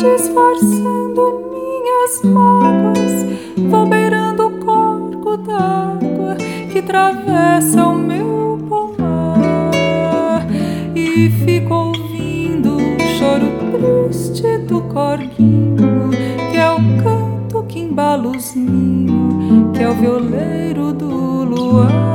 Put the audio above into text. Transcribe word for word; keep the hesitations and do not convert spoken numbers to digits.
disfarçando minhas mágoas, vou beirando o corpo d'água que atravessa o meu pomar e fico ouvindo o choro triste do corguinho, que é o canto que embala os ninhos, que é o violeiro do luar.